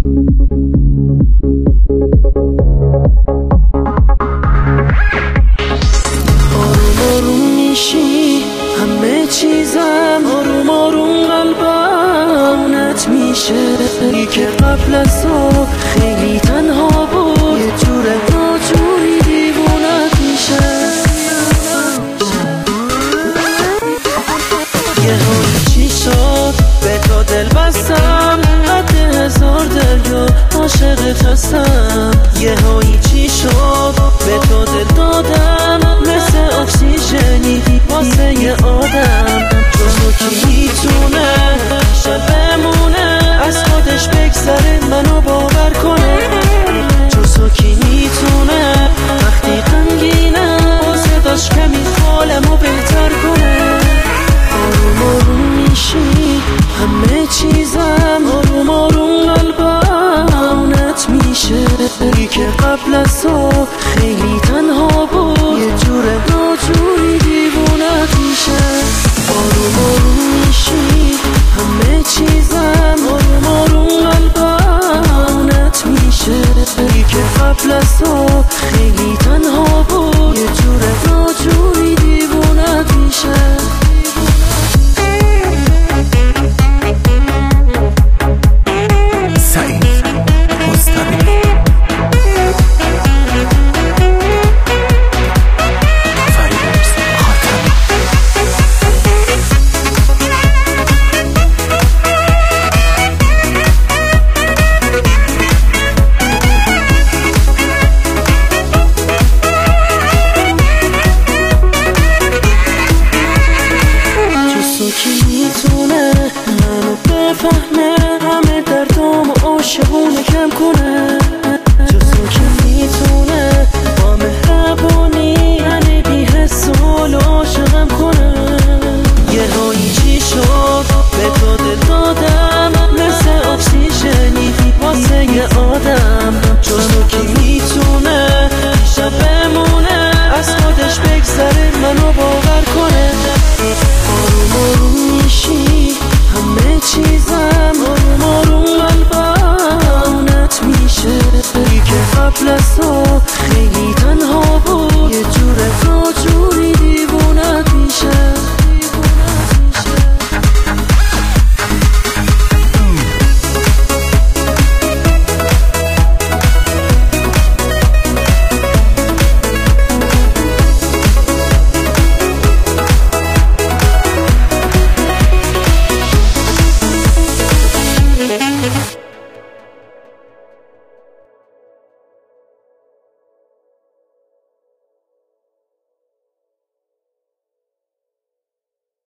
آروم آروم میشی همه چیزم، آروم آروم قلبمونت میشه. ای که قبل از تو خیلی تنها بود، یه جوره ناجوری دیوونت میشه. یه حالی چی شد به تو دل بستم، قد 1000 دریا عاشقت هستم. یه هایی چی شد به تو دل دادم، مثل اکسیژنی واسه یه آدم. تو کی میتونه شب بمونه، از خودش بگذره منو باور کنه. تو کی میتونه وقتی غمگینه واسه داشت کمی حالمو بهتر کنه. آروم آروم میشی همه چیزم، آروم آروم قلبمونت میشه. ای که قبل از تو خیلی تنها بود، یه جوره ناجوری دیوونت میشه. آروم آروم میشی همه چیزم، آروم آروم قلبمونت میشه. ای که قبل از تو خیلی تنها بود، یه جوره ناجوری دیوونت میشه. کی میتونه منو بفهمه، همه دردامو عاشقونه کم کنه.